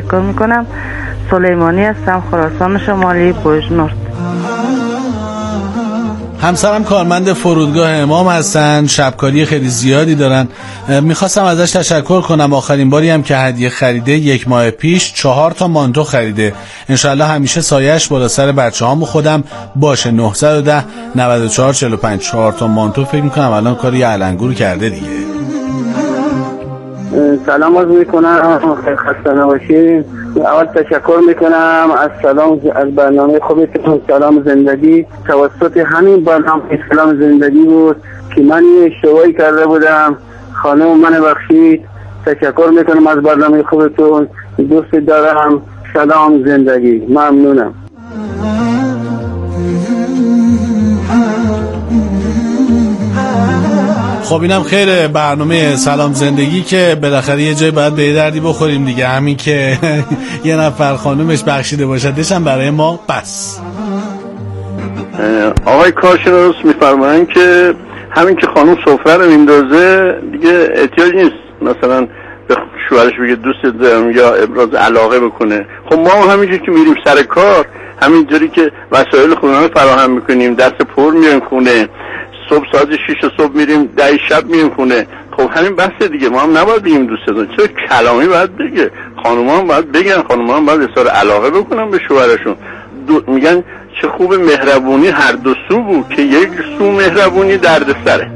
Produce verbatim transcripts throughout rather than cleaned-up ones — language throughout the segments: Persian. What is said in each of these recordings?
تشکر میکنم. سلیمانی هستم، خراسان شمالی، بوجنورد. همسرم کارمند فرودگاه امام هستن، شبکاری خیلی زیادی دارن. میخواستم ازش تشکر کنم. آخرین باری هم که هدیه خریده یک ماه پیش چهار تا مانتو خریده. انشالله همیشه سایش بالا سر بچه هامو خودم باشه. نه یک صفر نه چهار چهار پنج چهار تا مانتو فکر میکنم الان کاری علنگور کرده دیگه. سلام عرض میکنم، خیلی خسته نباشید. اول تشکر میکنم از سلام از برنامه خوبتون سلام زندگی. توسط همین برنامه سلام زندگی بود که من یه اشتباهی کرده بودم، خانم من بخشید. تشکر میکنم از برنامه خوبتون، دوست دارم. سلام زندگی، ممنونم. خب اینم خیره برنامه سلام زندگی که بالاخره یه جای باید به یه دردی بخوریم دیگه. همین که یه نفر خانومش بخشیده باشدش هم برای ما بس. آقای کارشناس میفرمایند که همین که خانوم سفره رو میندازه دیگه احتیاج نیست مثلا به شوهرش بگه دوست دارم یا ابراز علاقه بکنه. خب ما هم همینجوری که میریم سر کار، همینجوری که وسایل خونه رو فراهم میکنیم، دست پر میایم خونه، صبح ساعت شش صبح میریم ده شب میریم خونه. خب همین بحثه دیگه. ما هم نباید بگیم دوست دارم، چه کلامی باید بگه. خانوما هم باید بگن، خانوما هم باید اظهار علاقه بکنن به شوهرشون. میگن چه خوب مهربونی هر دو سو بود که یک سو مهربونی دردسره.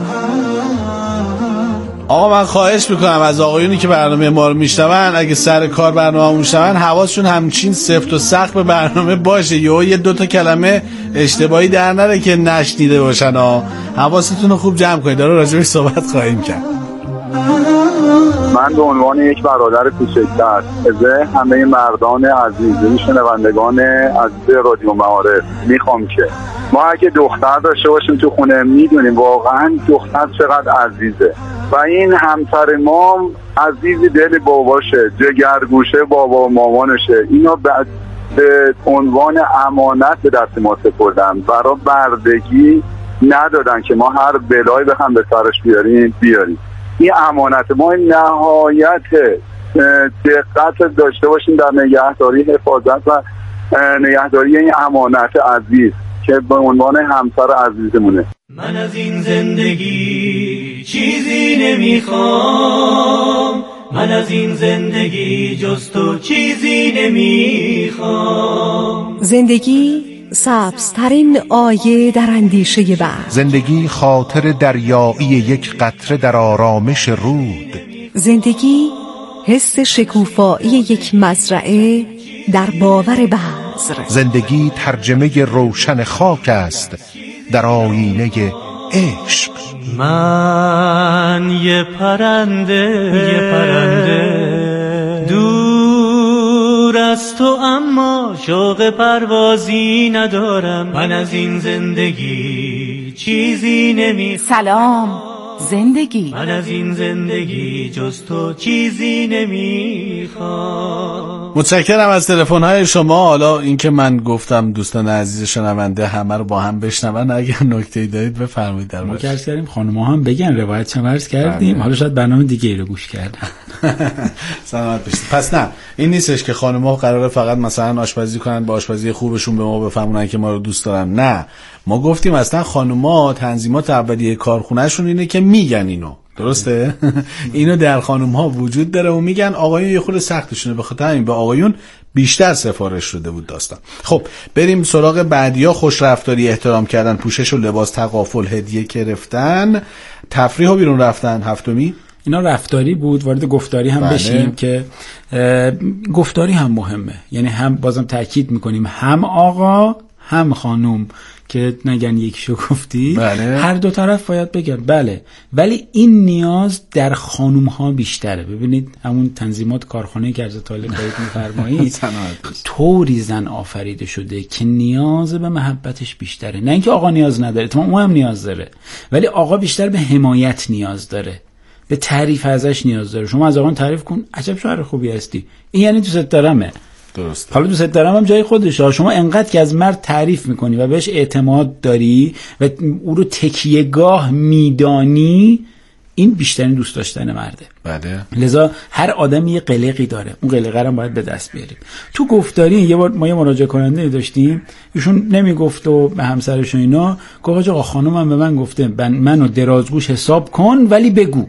آقا من خواهش میکنم از آقایونی که برنامه ما رو میشنون، اگه سر کار برنامه رو میشنون حواسشون همچین سفت و سخت به برنامه باشه، یا یه دوتا کلمه اشتباهی در نره که نشنیده باشن ها. حواستون رو خوب جمع کنید، داره راجبش صحبت خواهیم کرد. من به عنوان یک برادر کوچکتر از همه مردان عزیز شنوندگان عزیز رادیو معارف میخوام که ما اگه دختر داشته باشیم تو خونه، میدونیم واقعا دختر چقدر عزیزه و این همسر ما عزیزی دل باباشه، جگرگوشه بابا و مامانشه. اینو بعد به عنوان امانت به دست ما سپردن، برای بردگی ندادن که ما هر بلایی به هم به سرش بیاریم بیاریم. این امانت ما نهایت دقت داشته باشیم در نگهداری، حفاظت و نگهداری این امانت عزیز که به عنوان همسر عزیزمونه. من از این زندگی چیزی نمیخوام، من از این زندگی جز تو چیزی نمیخوام. زندگی سبزترین آیه در اندیشه بحر، زندگی خاطر دریایی یک قطره در آرامش رود، زندگی حس شکوفایی یک مزرعه در باور بذر، زندگی ترجمه روشن خاک است در آینه عشق. من یه پرنده یه پرنده دور از تو، اما شوق پروازی ندارم. من از این زندگی چیزی نمی سلام زندگی، من از این زندگی جز تو چیزی نمیخوام. متشکرم از تلفن‌های شما. حالا این که من گفتم دوستان عزیز شنونده همه رو با هم بشنون، اگر نکته‌ای دارید بفرمایید. در ما عرض کردیم خانم‌ها هم بگن، روایت چه عرض کردیم. حالا شاید برنامه دیگه ای رو گوش کردن. سلامت باشید. پس نه این نیستش که خانم‌ها قراره فقط مثلا آشپزی کنن، با آشپزی خوبشون به ما بفهمونن که ما رو دوست دارن. نه، ما گفتیم اصلا خانم‌ها تنظیمات اولیه کارخونه‌شون اینه که میگن اینو. درسته؟ اینو در خانم ها وجود داره و میگن آقایون یه خورده سختشونه، به خاطر همین به آقایون بیشتر سفارش شده بود داستان. خب بریم سراغ بعدیا. خوش رفتاری، احترام کردن، پوشش و لباس، تغافل، هدیه گرفتن، تفریح و بیرون رفتن. هفتمی اینا رفتاری بود. وارد گفتاری هم بله. بشیم که گفتاری هم مهمه، یعنی هم بازم تاکید میکنیم هم آقا هم خانوم که نگن یکیشو گفتی، بله. هر دو طرف باید بگن بله، ولی این نیاز در خانوم ها بیشتره. ببینید همون تنظیمات کارخانه‌ای که از طالب باید میفرمایید طوری زن آفریده شده که نیاز به محبتش بیشتره، نه اینکه آقا نیاز نداره، تمام اون هم نیاز داره، ولی آقا بیشتر به حمایت نیاز داره، به تعریف ازش نیاز داره. شما از آقا تعریف کن عجب شوهر خوبی هستی، این یعنی دوست دارمه. درست. حالا دوست دارم هم جای خودشه. شما انقدر که از مرد تعریف میکنی و بهش اعتماد داری و او رو تکیهگاه میدانی، این بیشترین دوست داشتن مرده. بله. لذا هر آدمی یه قلقی داره، اون قلقه رو باید به دست بیاریم. تو گفتاری یه بار ما یه مراجعه کننده داشتیم، ایشون نمیگفت و به همسرش و اینا گفت آقا خانومم به من گفته منو درازگوش حساب کن ولی بگو.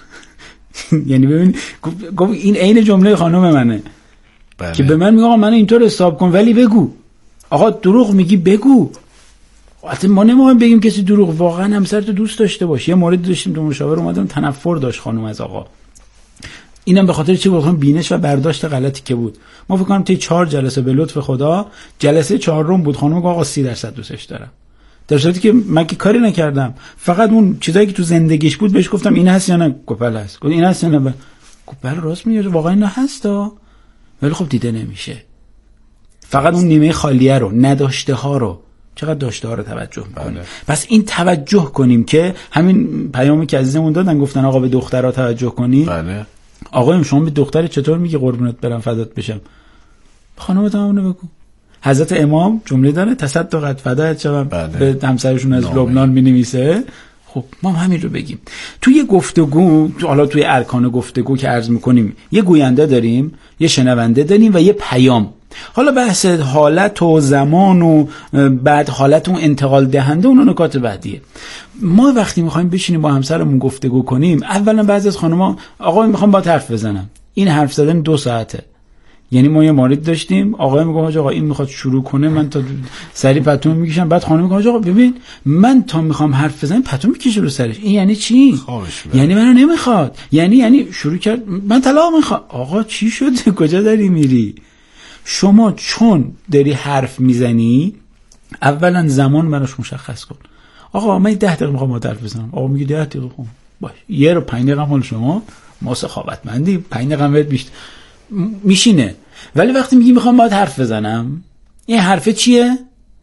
یعنی ببین گفت این عین جمله خانم منه. بله. که به من میگه آقا منو اینطور حساب کن ولی بگو. آقا دروغ میگی بگو. البته ما نمی‌خوایم بگیم کسی دروغ، واقعا همسرتو دوست داشته باشه. یه مورد داشتیم تو مشاور اومدن تنفر داشت خانم از آقا، اینم به خاطر چی بود؟ بینش و برداشت غلطی که بود. ما فکر کنم تا چهار جلسه به لطف خدا جلسه چهارم بود خانم گفت آقا سی درصد دوستش دارم، در صورتی که من که کاری نکردم، فقط اون چیزایی که تو زندگیش بود بهش گفتم این هست یا نه، گفت بله هست. گفت این هست یا نه، گفت بله راست میگه واقعا این هستا، ولی خب دیده نمیشه. فقط اون نیمه خالیه رو، نداشته ها رو، چقدر داشته ها رو توجه میکنیم. پس این توجه کنیم که همین پیامی که عزیزمون دادن گفتن آقا به دخترها توجه کنی. بله. آقایم شما به دختر چطور میگی قربونت برم فدات بشم؟ خانمت همونو بگو. حضرت امام جمله داره تصدقت فدات شم. بله. به همسرشون از لبنان مینویسه. خب ما همین رو بگیم. توی گفتگو، تو حالا توی ارکان گفتگو که عرض میکنیم یه گوینده داریم، یه شنونده داریم و یه پیام. حالا بحث حالت و زمان و بعد حالت اون انتقال دهنده اون نکات بعدیه. ما وقتی میخوایم بشینیم با همسرمون گفتگو کنیم، اولا بعضی از خانم‌ها آقا میخوام با حرف بزنم، این حرف زدن دو ساعته. یعنی ما یه مورد داشتیم آقا میگه آقا این میخواد شروع کنه من تا سری پتو میکشم، بعد خانم میگه آقا ببین من تا میخوام حرف بزنم پتو میکشه رو سرش. این یعنی چی؟ یعنی منو نمیخواد، یعنی یعنی شروع کرد من طلاق میخوام. آقا چی شده؟ کجا داری میری؟ شما چون داری حرف میزنی اولا زمان براش مشخص کن. آقا من ده دقیقه میخوام حرف بزنم. آقا میگه ده دقیقه خب باش، یه رو پنج دقیقه مال شما، ما سخاوتمندی پنج دقیقه بهت بیشتر میشینه. ولی وقتی میگی میخوام باهات حرف بزنم، این حرفه چیه؟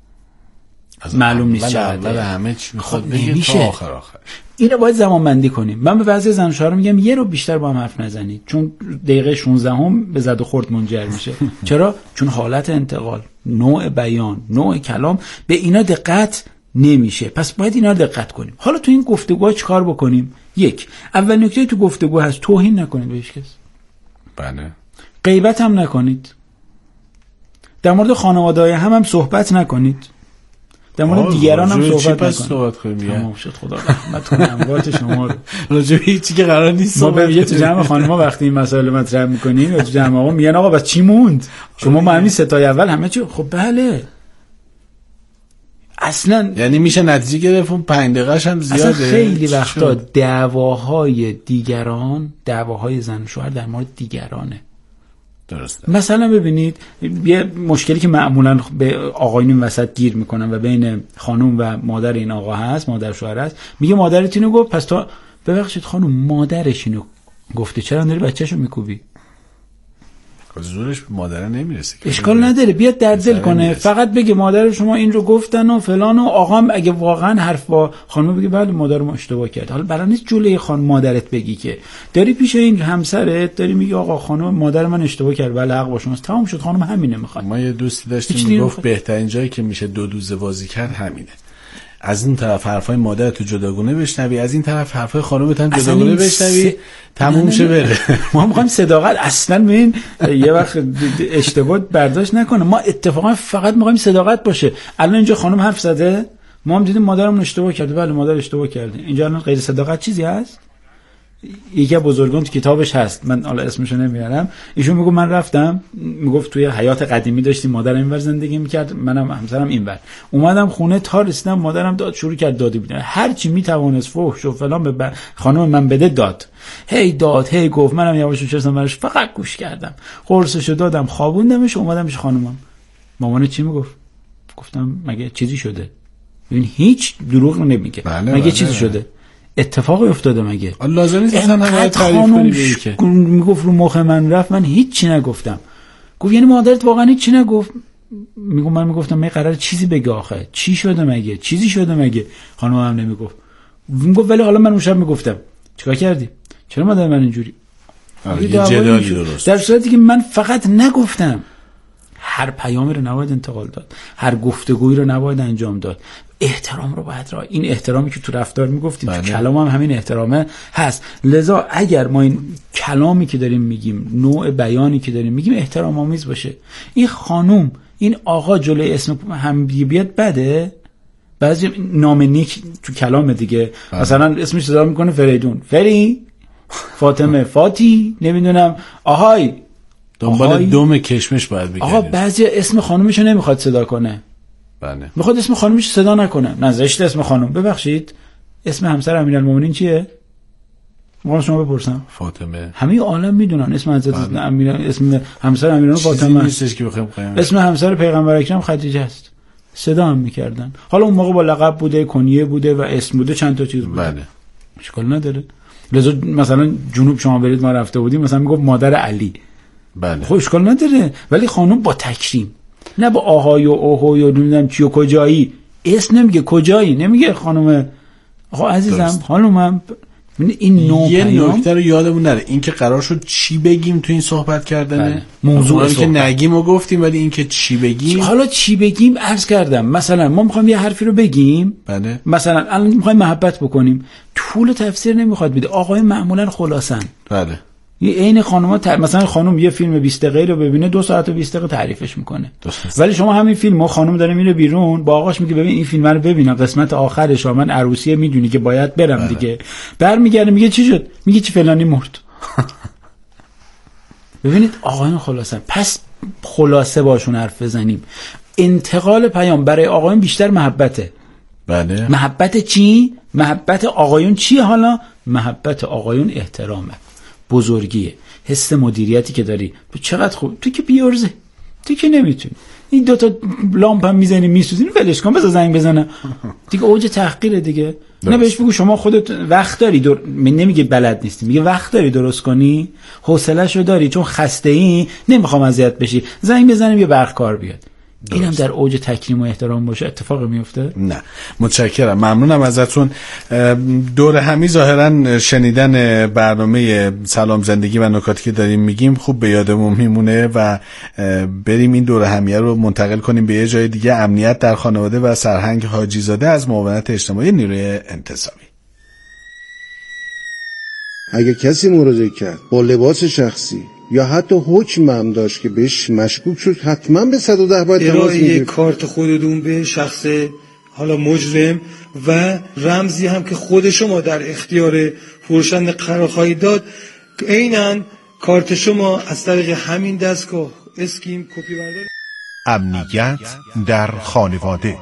معلوم نیست چقدر. اول همه چی میخواد بگه تا آخر آخر. اینو باید زمان بندی کنیم. من به بعضی زن و شوهر میگم یه رو بیشتر با هم حرف نزنید، چون دقیقه شانزده هم به زد و خورد منجر میشه. چرا؟ چون حالت انتقال، نوع بیان، نوع کلام به اینا دقت نمیشه. پس باید اینا دقت کنیم. حالا تو این گفتگوها چیکار بکنیم؟ یک، اول نکته تو گفتگو هست توهین نکنید به هیچ کس. بله. غیبت هم نکنید. در مورد خانواده‌های هم هم صحبت نکنید. در مورد دیگران هم صحبت نکنید. صحبت کنیم. تمام شد، خدا رحمت کنه اموات شما رو. راجع به چیزی که قرار نیست ما به تو جمع خانم‌ها وقتی این مسائل مطرح می‌کنیم یا تو جمع آقا میگن آقا بس چی موند؟ شما ما همین ستای اول همه چی خب بله. اصلا یعنی میشه نتیجه گرفت اون پنج دقیقه‌ش هم زیاده. اصلا خیلی وقتا دعواهای دیگران، دعواهای زن و شوهر در مورد دیگرانه. درسته. مثلا ببینید یه مشکلی که معمولا به آقایون این وسط گیر میکنن و بین خانم و مادر این آقا هست، مادر شوهر هست، میگه مادرت اینو گفت پس تو ببخشید خانم مادرش اینو گفته چرا داری بچه‌شو میکوبی؟ زورش به مادر نمیرسه. اشکال نداره بیاد در دل کنه، فقط بگه مادر شما این رو گفتن و فلان و آقام اگه واقعا حرف با خانم بگه بله مادر ما اشتباه کرد. حالا برای نیست جلوی خانم مادرت بگی که داری پیش این همسرت داری میگی آقا خانم مادر من اشتباه کرد، بله حق با شماست، تمام شد. خانم همینه میخواد. ما یه دوستی داشتیم میگفت بهترین جایی که میشه دو دوزه بازی کرد همینه. از این طرف حرفای مادر تو جداگونه بشنوی، از این طرف حرفای خانومت هم جداگونه بشنوی، س... تموم شه بره. ما میخوایم صداقت اصلا ببین یه وقت اشتباه برداشت نکنه. ما اتفاقا فقط میخوایم صداقت باشه. الان اینجا خانم حرف زده، ما هم دیدیم مادرمون اشتباه کرده، بله مادر اشتباه کرده. اینجا الان غیر صداقت چیزی هست؟ یکی از بزرگان تو کتابش هست، من حالا اسمشو نمیارم، ایشون میگه من رفتم، میگفت توی حیات قدیمی داشتیم مادرم اینور زندگی میکرد، منم همسرم اینور، اومدم خونه تا رسیدم مادرم داد شروع کرد دادی بدن، هر چی میتوانست فحش و فلان به ب... خانم من بده داد، هی داد هی گفت، منم یواش نشستم براش فقط گوش کردم، قرصشو دادم خوابوندمش، اومدم پیش خانومم. مامان چی میگفت؟ گفتم مگه چیزی شده؟ ببین هیچ دروغ نمیگه. بله مگه بله چیزی بله. شده؟ اتفاقی افتاده مگه؟ لازم نیست اصلا همه تعریف کنی به که میگفت رو مخ من رفت، من هیچ چی نگفتم. گفت یعنی مادرت واقعا هیچ چی نگفت؟ میگم من میگفتم من قرار چیزی بگه آخه، چی شده مگه؟ چیزی شده مگه؟ خانم هم نمیگفت. میگفت ولی حالا من اون شب میگفتم. چیکار کردی؟ چرا مادر من اینجوری؟ یه جدالی درست. در صورتی که من فقط نگفتم. هر پیامی رو نباید انتقال داد، هر گفتگویی رو نباید انجام داد. احترام رو باید رعایت. این احترامی که تو رفتار میگفتیم تو کلام هم همین احترامه هست. لذا اگر ما این کلامی که داریم میگیم، نوع بیانی که داریم میگیم احترام آمیز باشه، این خانوم این آقا جلوی اسم هم بیاد بده. بعضی نام نیک تو کلام دیگه بله. مثلا اسمش صدا میکنه فریدون، فری، فاطمه، فاتی، نمیدونم آهای، دنبال دوم کشمش باید بگردیم. آقا بعضی اسم خانومشو نمیخواد صدا کنه، بله، میخواد اسم خانومش صدا نکنه. نه زشت اسم خانوم. ببخشید اسم همسر امیرالمومنین چیه؟ ما شما بپرسم. فاطمه. همه عالم میدونن اسم حضرت امیر، اسم همسر امیرالمومنین فاطمه نیستش که بخوام قیام. اسم همسر پیغمبر اکرم خدیجه است. صدا هم میکردن. حالا اون موقع با لقب بوده، کنیه بوده و اسم بوده، چند تا چیز بوده. بله. اشکال نداره. لذا مثلا جنوب شما برید، ما رفته بودیم مثلا میگفت مادر علی. بله. خب اشکال نداره، ولی خانم با تکریم، نه با آهای و اوهوی و نمیدونم چی و کجایی. اسم نمیگه، کجایی نمیگه خانم. آقا عزیزم خانومم، این نوع یه پیام نکته رو یادمون نره، این که قرار شد چی بگیم تو این صحبت کردنه. بله. موضوع که نگیم و گفتیم، ولی این که چی بگیم، حالا چی بگیم عرض کردم. مثلا ما میخوایم یه حرفی رو بگیم، بله. مثلا الان میخوایم محبت بکنیم، طول تفسیر نمیخواد بده. آقای معمولا خلاصن، بله. یه عین خانوما ت... مثلا خانم یه فیلم بیست دقیقه رو ببینه، دو ساعت و بیست دقیقه تعریفش میکنه. ولی شما همین فیلمو خانم داره میره بیرون، با آقاش میگه ببین این فیلم رو ببینم، قسمت آخرش من عروسیه میدونی که باید برم. بله. دیگه برمیگرده میگه چی شد؟ میگه چی فلانی مرد. ببینید آقایان خلاصن. پس خلاصه باشون حرف بزنیم. انتقال پیام برای آقایان بیشتر محبته. بله. محبت چی؟ محبت آقایون چیه حالا؟ محبت آقایون احترامه، بزرگیه، حس مدیریتی که داری. چقدر خوب تو که بیارزه، تو که نمیتونی این دوتا لامپ هم میزنی میسوزی، ولش کن بذار زنگ بزنه دیگه. اوج تحقیره دیگه. نه بهش بگو شما خودت وقت داری در... نمیگه بلد نیستی، میگه وقت داری درست کنی، حوصله‌شو داری، چون خسته ای نمیخوام اذیت بشی، زنگ بزنیم یه برق کار بیاد. اینم در اوج تکریم و احترام باشه اتفاق میفته. نه متشکرم، ممنونم ازتون. دور همی ظاهرا شنیدن برنامه سلام زندگی و نکاتی که داریم میگیم خوب به یادمون میمونه و بریم این دور همیه رو منتقل کنیم به یه جای دیگه. امنیت در خانواده و سرهنگ حاجی زاده از معاونت اجتماعی نیروی انتصابی. اگه کسی مراجعه کرد با لباس شخصی یا حتی حکم هم داشت که بهش مشکوک شد، حتما به صد و ده باید تماس میگیرید. ارائه کارت خودتون به شخص حالا مجرم و رمزی هم که خود شما در اختیار فروشنده قرار خواهید داد، عیناً کارت شما از طریق همین دستگاه اسکیم کپی برداری. امنیت در خانواده.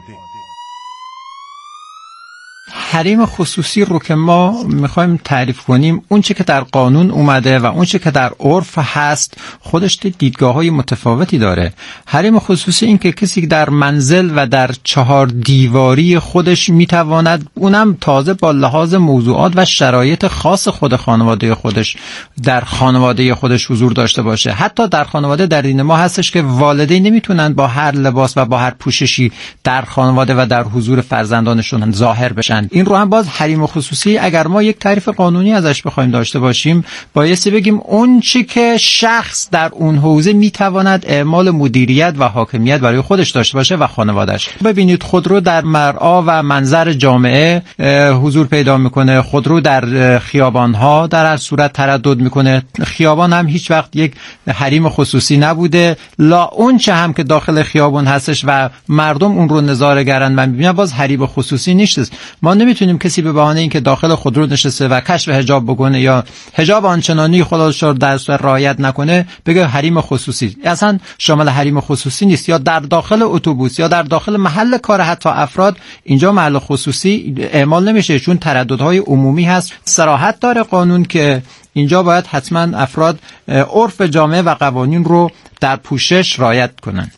حریم خصوصی رو که ما میخوایم تعریف کنیم، اون چه که در قانون اومده و اون چه که در عرف هست خودش دیدگاه‌های متفاوتی داره. حریم خصوصی این که کسی در منزل و در چهار دیواری خودش میتواند، اونم تازه با لحاظ موضوعات و شرایط خاص خود خانواده خودش، در خانواده خودش حضور داشته باشه. حتی در خانواده در دین ما هستش که والدین نمیتونن با هر لباس و با هر پوششی در خانواده و در حضور فرزندانشون ظاهر بشن. این رو هم باز حریم خصوصی اگر ما یک تعریف قانونی ازش بخوایم داشته باشیم، بایستی بگیم اون چی که شخص در اون حوزه میتواند اعمال مدیریت و حاکمیت برای خودش داشته باشه و خانواده‌اش. ببینید خودرو در مرعا و منظر جامعه حضور پیدا میکنه، خودرو در خیابان‌ها در هر صورت تردد میکنه. خیابان هم هیچ وقت یک حریم خصوصی نبوده، لا اون چه هم که داخل خیابان هستش و مردم اون رو نظاره گرن و میبینن باز حریم خصوصی نیست. ما نمیتونیم کسی به بهانه اینکه داخل خودرو نشسته و کشف حجاب بکنه یا حجاب آنچنانی خودش رو در رعایت نکنه بگه حریم خصوصی. اصلا شامل حریم خصوصی نیست. یا در داخل اتوبوس یا در داخل محل کار حتی افراد، اینجا محل خصوصی اعمال نمیشه چون ترددهای عمومی هست. صراحت داره قانون که اینجا باید حتما افراد عرف جامعه و قوانین رو در پوشش رعایت کنن.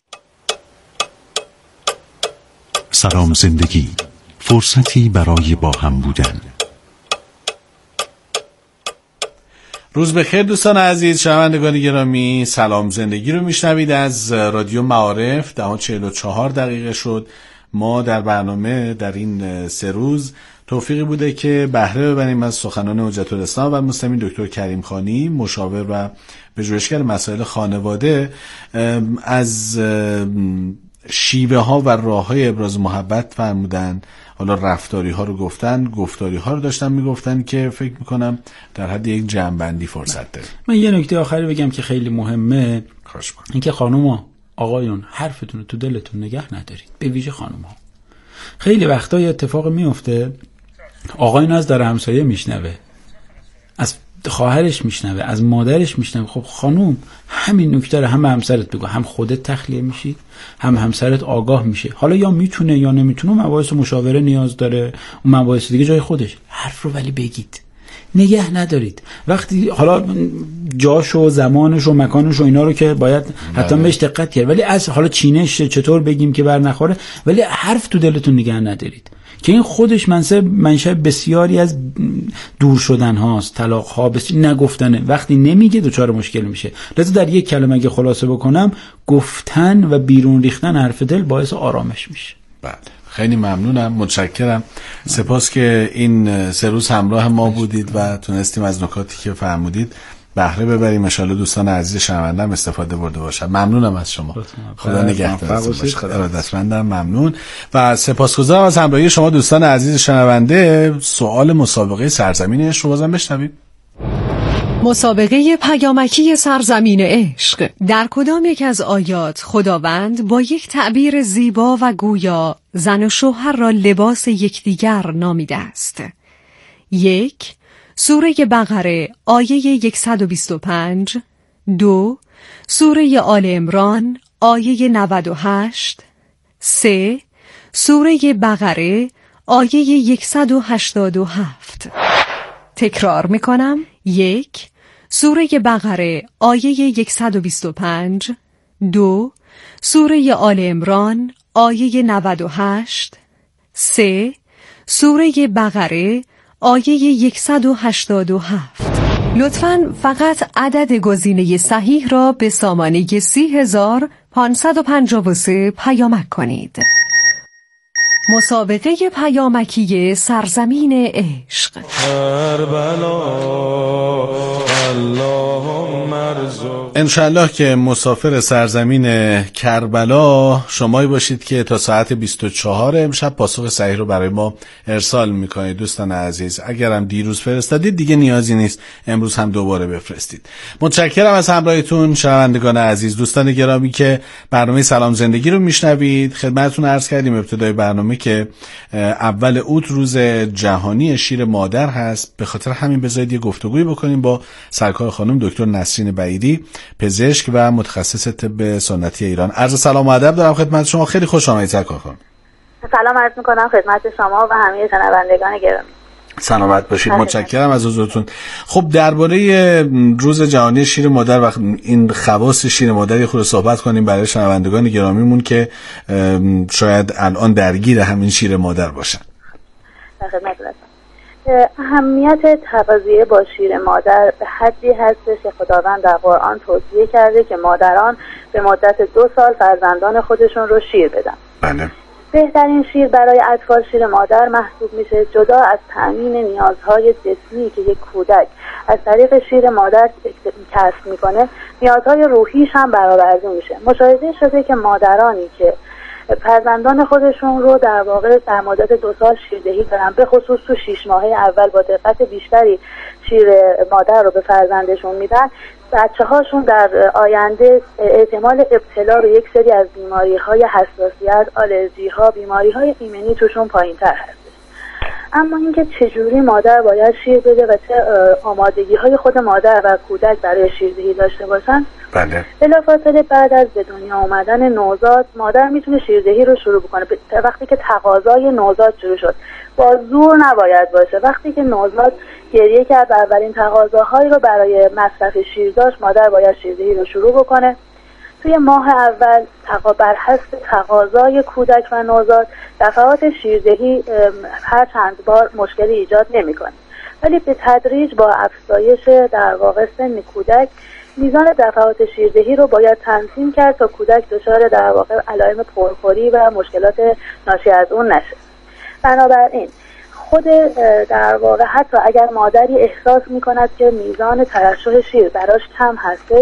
سلام زندگی، فرصتی برای با هم بودن. روز بخیر دوستان عزیز، شنوندگان گرامی، سلام زندگی رو میشنوید از رادیو معارف. ده و چهل و چهار دقیقه شد. ما در برنامه در این سه روز توفیقی بوده که بهره ببریم از سخنان حجت الاسلام و المسلمین دکتر کریم خانی، مشاور و پژوهشگر مسائل خانواده، از شیوه ها و راه های ابراز محبت فرمودن، حالا رفتاری ها رو گفتن، گفتاری ها رو داشتن میگفتن که فکر میکنم در حد یک جمع‌بندی فرصت داره. من یه نکته آخری بگم که خیلی مهمه، اینکه خانوما آقایون حرفتون رو تو دلتون نگه ندارید، به ویژه خانوما. خیلی وقتا یه اتفاق میفته آقایون از در همسایه میشنوه، از خواهرش میشنوه، از مادرش میشنوه. خب خانوم همین نکته رو هم به همسرت بگو، هم خودت تخلیه میشی، هم همسرت آگاه میشه. حالا یا میتونه یا نمیتونه، مباحث مشاوره نیاز داره، اون مباحث دیگه جای خودش. حرف رو ولی بگید، نگه ندارید. وقتی حالا جاش و زمانش و مکانش و اینا رو که باید حتما بهش دقت کرد، ولی از حالا چینش چطور بگیم که بر نخوره، ولی حرف تو دلتون نگه ندارید که این خودش منشأ منشأ بسیاری از دور شدن هاست، طلاق ها، بسیار نگفتنه. وقتی نمیگه دچار مشکل میشه. لذا در یک کلمه اگه خلاصه بکنم، گفتن و بیرون ریختن حرف دل باعث آرامش میشه. بله، خیلی ممنونم، متشکرم. سپاس که این سه روز همراه ما بودید و تونستیم از نکاتی که فرمودید بهره ببریم. ان شاءالله دوستان عزیز شنونده هم استفاده برده باشن. ممنونم از شما. خدا نگهدارتون باشه. ارادتمندم، ممنون و سپاسگزارم از همراهی شما دوستان عزیز شنونده. سوال مسابقه سرزمین عشق رو بازم بشنویم. مسابقه پیامکی سرزمین عشق. در کدام یک از آیات خداوند با یک تعبیر زیبا و گویا زن و شوهر را لباس یکدیگر نامیده است؟ یک، سوره بقره آیه صد و بیست و پنج. دو، سوره آل عمران آیه نود و هشت. سه، سوره بقره آیه صد و هشتاد و هفت. تکرار میکنم. یک، سوره بقره آیه صد و بیست و پنج. دو، سوره آل عمران آیه نود و هشت. سه، سوره بقره آیه صد و هشتاد و هفت. لطفاً فقط عدد گزینه صحیح را به سامانه سی هزار پانصد و پنجاه و سه پیامک کنید. مسابقه پیامکی سرزمین عشق. انشالله که مسافر سرزمین کربلا شمایی باشید که تا ساعت بیست و چهار امشب پاسخ صحیح رو برای ما ارسال میکنید. دوستان عزیز، اگرم دیروز فرستادید دیگه نیازی نیست امروز هم دوباره بفرستید. متشکرم از همراهیتون شنوندگان عزیز. دوستان گرامی که برنامه سلام زندگی رو میشنوید، خدمتتون عرض کردیم ابتدای برنامه که اول اوت روز جهانی شیر مادر هست. به خاطر همین بذارید یه گفتگوی بکنیم با سرکار خانم دکتر نسرین بعیدی، پزشک و متخصص طب سنتی ایران. عرض سلام و ادب دارم خدمت شما. خیلی خوش آمدید سرکار خانم. سلام عرض میکنم خدمت شما و همه شنوندگان گرامی. سلامت باشید. متشکرم از حضورتون. خب درباره روز جهانی شیر مادر و این خواص شیر مادر یه خورده صحبت کنیم برای شنوندگان گرامیمون که شاید الان درگیر همین شیر مادر باشن. اهمیت تغذیه با شیر مادر به حدی هستش که خداوند در قرآن توصیه کرده که مادران به مدت دو سال فرزندان خودشون رو شیر بدن. بله. بهترین شیر برای اطفال شیر مادر محسوب میشه. جدا از تأمین نیازهای جسمی که یک کودک از طریق شیر مادر کسب میکنه، نیازهای روحیش هم برآورده میشه. مشاهده شده که مادرانی که فرزندان خودشون رو در واقع در مدت دو سال شیردهی دارن، به خصوص تو شش ماهه اول با دقت بیشتری شیر مادر رو به فرزندشون میدن، بچه هاشون در آینده احتمال ابتلا رو یک سری از بیماری های حساسیت، آلرژی ها، بیماری های ایمنی توشون پایین تر هست. اما اینکه چجوری مادر باید شیر بده و چه آمادگی های خود مادر و کودک برای شیردهی داشته باشن، بله. بلافاصله بعد از به دنیا آمدن نوزاد مادر میتونه شیردهی رو شروع بکنه. وقتی که تقاضای نوزاد شروع شد، با زور نباید باشه. وقتی که نوزاد گریه کرد و اولین تقاضاهایی رو برای مصرف شیر داشت، مادر باید شیردهی رو شروع بکنه. توی ماه اول بر حسب تقاضای کودک و نوزاد دفعات شیردهی هر چند بار مشکلی ایجاد نمی‌کنه، ولی به تدریج با افزایش در واقع سن کودک میزان دفعات شیردهی رو باید تنظیم کرد تا کودک دچار در واقع علائم پرخوری و مشکلات ناشی از اون نشه. بنابراین خود در واقع حتی اگر مادری احساس می‌کند که میزان ترشح شیر براش کم هستش،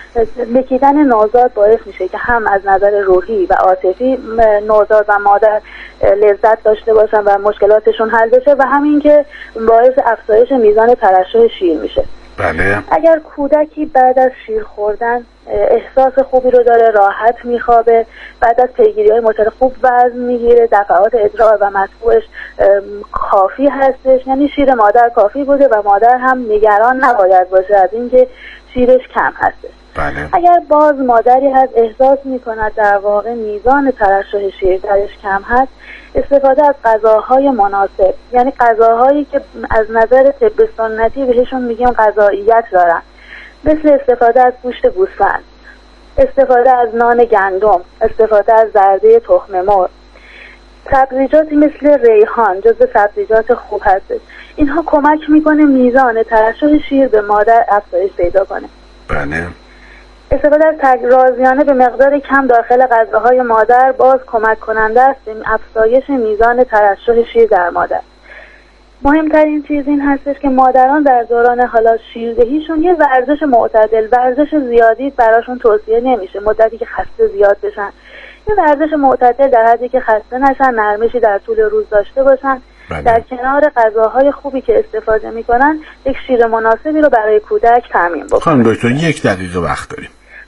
مکیدن نوزاد باعث میشه که هم از نظر روحی و عاطفی نوزاد و مادر لذت داشته باشن و مشکلاتشون حل بشه و همین که باعث افزایش میزان ترشح شیر میشه. بله. اگر کودکی بعد از شیر خوردن احساس خوبی رو داره، راحت میخوابه، بعد از پیگیری‌های مختلف خوب وزن میگیره، دفعات ادرار و مطبوعش کافی هستش، یعنی شیر مادر کافی بوده و مادر هم نگران نباید باشه از اینکه شیرش کم هستش. بله. اگر باز مادری هست احساس میکند در واقع میزان ترشح شیر درش کم هست، استفاده از غذاهای مناسب، یعنی غذاهایی که از نظر طب سنتی بهشون میگیم غذاییت دارن، مثل استفاده از گوشت گوسفند، استفاده از نان گندم، استفاده از زرده تخم مرغ، سبزیجاتی مثل ریحان جزو سبزیجات خوب هستش. اینها کمک میکنه میزان ترشح شیر به مادر افزایش پیدا کنه. بله. استفاده از تگرازیانه به مقدار کم داخل غذاهای مادر باز کمک کننده است به افزایش میزان ترشح شیر در مادر. مهمترین چیز این هستش که مادران در دوران حالا شیردهیشون یه ورزش معتدل، ورزش زیادی براشون توصیه نمیشه، مدتی که خسته زیاد بشن، یه ورزش معتدل در حدی که خسته نشن، نرمشی در طول روز داشته باشن. بله. در کنار غذاهای خوبی که استفاده میکنن یک شیر مناسبی رو برای کودک تامین بکنن. خانم دکتر یک دقیقه وقت داریم.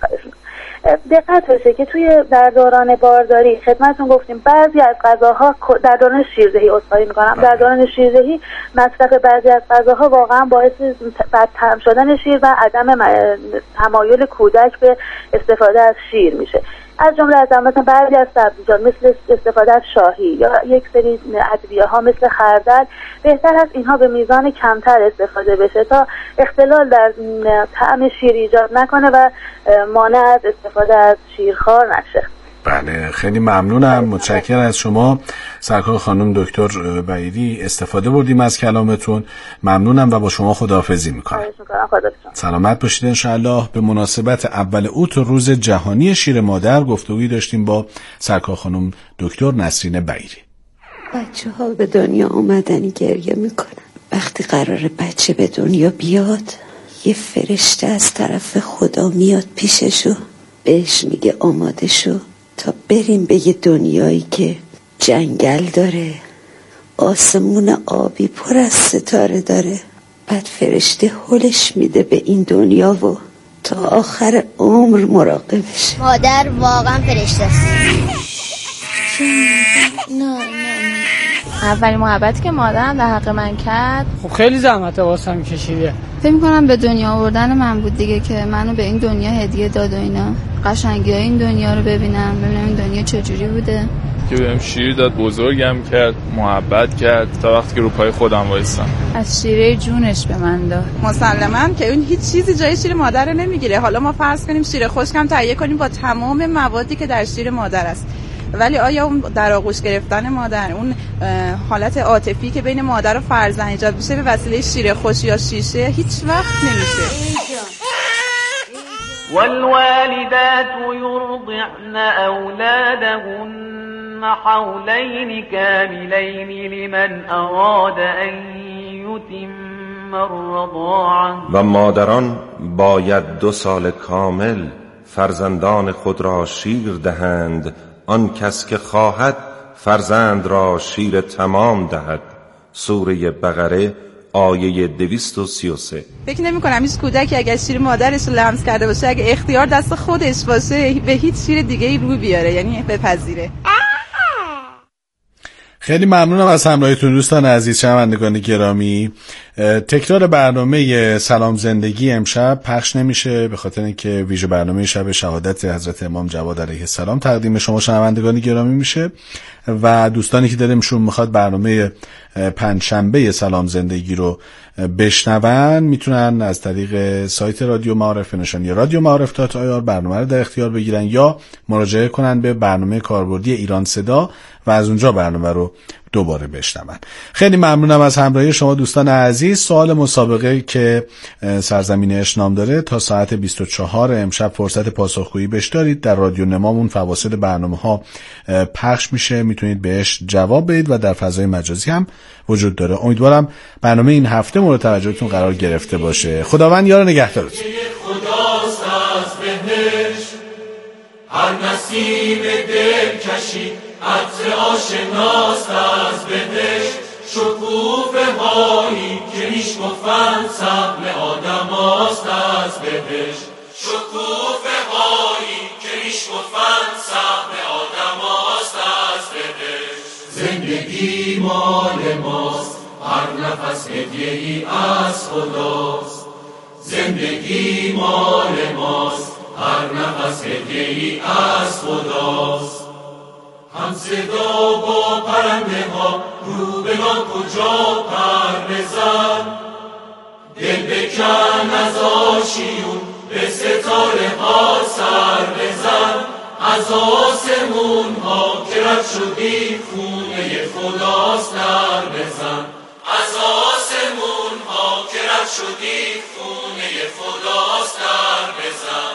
دقت بشه که توی در دوران بارداری خدمتتون گفتیم بعضی از غذاها در دوران شیردهی عذرخواهی میکنم در دوران شیردهی مصرف بعضی از غذاها واقعا باعث بدطعم شدن شیر و عدم تمایل کودک به استفاده از شیر میشه. از جمله از مثلا بعضی از سبزیجات مثل استفاده از شاهی یا یک سری ادویه ها مثل خردل بهتر است اینها به میزان کمتر استفاده بشه تا اختلال در طعم شیر ایجاد نکنه و مانع از استفاده از شیرخوار نشه. بله خیلی ممنونم، متشکرم از شما سرکار خانم دکتر بعیری، استفاده بردیم از کلامتون، ممنونم و با شما خداحافظی میکنم. سلامت باشید انشاءالله. به مناسبت اول اوت روز جهانی شیر مادر گفتگویی داشتیم با سرکار خانم دکتر نسرین بعیری. بچه ها به دنیا اومدنی گریه میکنن، وقتی قراره بچه به دنیا بیاد یه فرشته از طرف خدا میاد پیششو، بهش میگه آماده شو تا بریم به یه دنیایی که جنگل داره، آسمون آبی پر از ستاره داره. بعد فرشته هلش میده به این دنیا و تا آخر عمر مراقبش. مادر واقعا فرشته است. نه نه اولین محبتی که مادرم در حق من کرد خب خیلی زحمته واسم کشیده. فکر می‌کنم به دنیا آوردن من بود دیگه که منو به این دنیا هدیه داد و اینا، قشنگی‌های این دنیا رو ببینم، ببینم این دنیا چجوری بوده. که بهم شیر داد، بزرگم کرد، محبت کرد تا وقتی که رو پای خودم وایسام. از شیره جونش به من داد. مسلماً که اون هیچ چیزی جای شیر مادر رو نمیگیره. حالا ما فرض کنیم شیر خشکم تهیه کنیم با تمام موادی که در شیر مادر است، ولی آیا اون در آغوش گرفتن مادر، اون حالت عاطفی که بین مادر و فرزند ایجاد میشه به وسیله شیر خوش یا شیشه هیچ وقت نمیشه. والوالدات يرضعن أولادهن حولين كاملين لمن أراد أن يتم الرضاعة. و مادران باید دو سال کامل فرزندان خود را شیر دهند، آن کس که خواهد فرزند را شیر تمام دهد. سوره بقره آیه دویست و سی و سه. فکر نمی کنم هیچ کودکی اگر شیر مادرش رو لمس کرده باشه اگه اختیار دست خودش باشه به هیچ شیر دیگه ای رو بیاره، یعنی بپذیره. خیلی ممنونم از همراهیتون دوستان عزیز، شنوندگان گرامی. تکرار برنامه سلام زندگی امشب پخش نمیشه به خاطر اینکه ویژه برنامه شب شهادت حضرت امام جواد علیه السلام تقدیم شما شنوندگان گرامی میشه و دوستانی که دلشون میخواد برنامه پنجشنبه سلام زندگی رو بشنون میتونن از طریق سایت رادیو معارف نشانی رادیو معارف دات آی آر برنامه رو در اختیار بگیرن یا مراجعه کنن به برنامه کاربردی ایران صدا و از اونجا برنامه رو دوباره بشنون. خیلی ممنونم از همراهی شما دوستان عزیز. سوال مسابقه که سرزمین اش نام داره تا ساعت بیست و چهار امشب فرصت پاسخگویی بهش دارید. در رادیو نمامون فواصل برنامه ها پخش میشه، میتونید بهش جواب بدید و در فضای مجازی هم وجود داره. امیدوارم برنامه این هفته مورد توجهتون قرار گرفته باشه. خداوند یار نگهدارتون. هر نسیم دل کشید عطر آشناست از بهشت، شکوفه هایی که میشکفند سهم آدم هاست از بهشت، شکوفه هایی که میشکفند سهم آدم هاست از بهشت. زندگی مال ماست، هر نفس هدیه ای از خداست. زندگی مال ماست، هر نفس هدیه ای از خداست. هم صدا با پرنده ها روبگان کجا پر بزن، دل بکن از آشیون به ستاره ها سر بزن. از آسمون ها که رد شدی خونه خداست در بزن. از آسمون ها که رد شدی خونه خداست در بزن.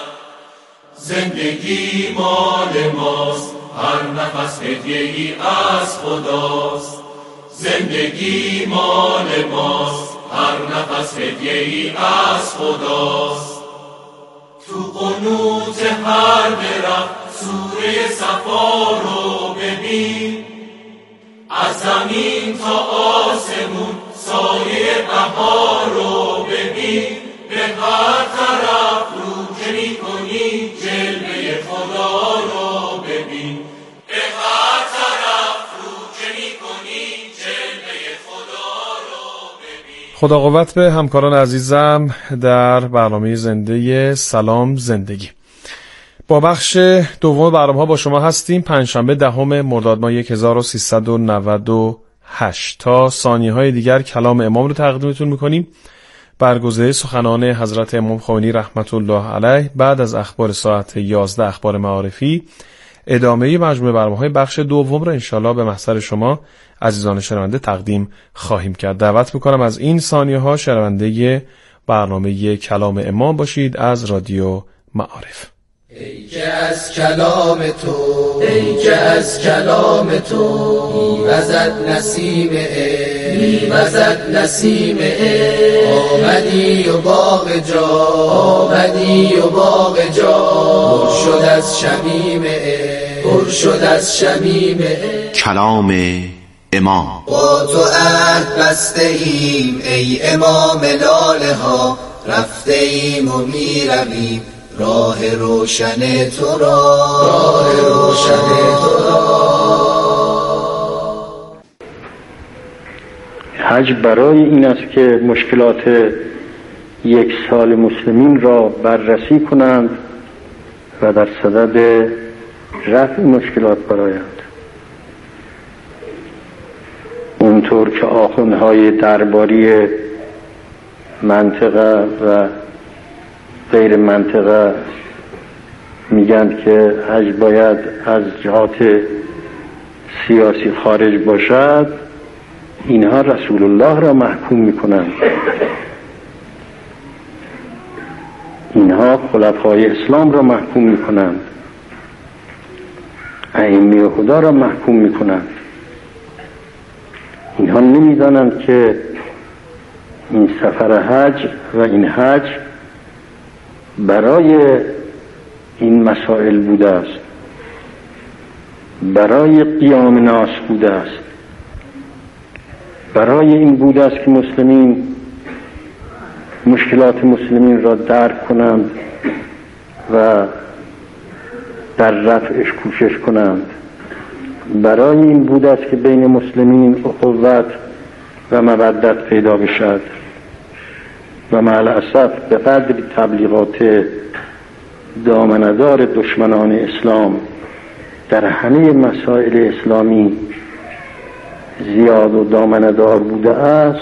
زندگی مال ماست، هر نفس هدیه ای از خداست. زندگی مال ماست، هر نفس هدیه ای از خداست. تو قنوت هر درخت سوره صفا رو ببین، از زمین تا آسمون سایه بهار رو ببین. به هر طرف رو که می‌کنی جلوه خدا رو ببین. به هر طرف رو که می‌کنی جلوه خدا رو ببین. خدا قوت به همکاران عزیزم در برنامه زنده سلام زندگی. با بخش دوم برنامه ها با شما هستیم. پنجشنبه دهم مرداد ماه هزار و سیصد و نود و هشت تا ثانیه های دیگر کلام امام رو تقدیمتون میکنیم. برگزیده سخنان حضرت امام خمینی رحمت الله علیه بعد از اخبار ساعت یازده اخبار معارفی. ادامه مجموعه برنامه‌های بخش دوم رو انشالله به محضر شما عزیزان شنونده تقدیم خواهیم کرد. دعوت میکنم از این ثانیه ها شنونده برنامه کلام امام باشید از رادیو معارف. ای که از کلام تو، ای که از کلام تو میوزد نسیم عشق، میوزد نسیم عشق. آمدی و باغ جا، آمدی و باغ جا پر شد از شمیم عشق، پر شد از شمیم عشق. کلام امام. با تو عهد بسته ایم ای امام لاله ها، رفته ایم و میرویم راه روشن تو را، راه روشن تو را. حج برای این است که مشکلات یک سال مسلمین را بررسی کنند و در صدد رفع مشکلات برآیند. اونطور که آخوندهای درباری منطقه و غیر منطقه میگن که حج باید از جهات سیاسی خارج باشد، اینها رسول الله را محکوم میکنند، اینها خلفای اسلام را محکوم میکنند، ائمه خدا را محکوم میکنند. اینها نمیدانند که این سفر حج و این حج برای این مسائل بوده است، برای قیام ناس بوده است، برای این بوده است که مسلمین مشکلات مسلمین را درک کنند و در رفعش کوشش کنند. برای این بوده است که بین مسلمین اخوت و مودت پیدا بشد و مع الاسف به قدر تبلیغات دامنه‌دار دشمنان اسلام در همه مسائل اسلامی زیاد و دامنه‌دار بوده است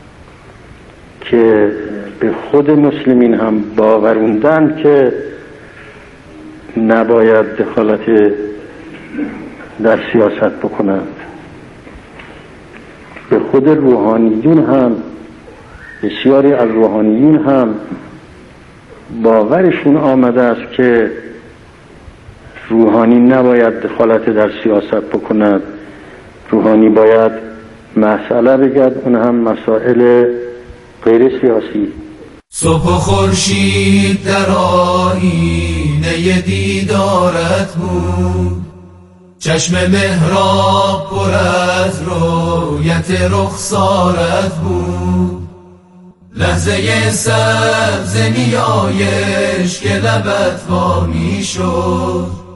که به خود مسلمین هم باوروندن که نباید دخالت در سیاست بکنند. به خود روحانیون هم، بسیاری از روحانیون هم باورشون آمده است که روحانی نباید دخالت در سیاست بکند، روحانی باید مسئله بگد، اون هم مسائل غیر سیاسی. صبح خورشید در آیین آینه دیدارت بود، چشم محراب پر از رویت رخسارت بود، لحظه سبز نیایش که لبت وا می شد،